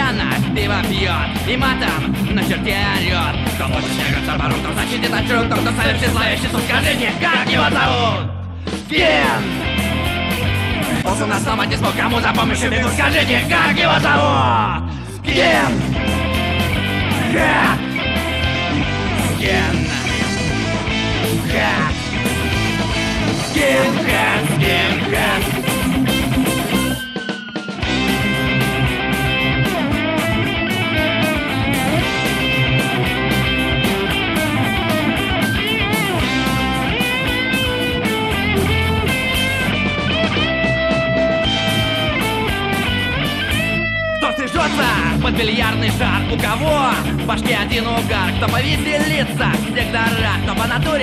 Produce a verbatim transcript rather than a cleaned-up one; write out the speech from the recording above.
пьяно пиво пьет и матом на черте орет. Кто больше снегаться пору, кто защитит от чуд, кто ставит тщеславие, что скажите, как его зовут? Ген! Ползу на сломать не смог, кому за помощью бегу, скажите, как его зовут? Ген! Хэт! Ген! Хэт! Skinhead, skinhead. Кто сожжется под бильярдный шар? У кого в башке один угар? Кто повеселится в всех дарах? Кто по натуре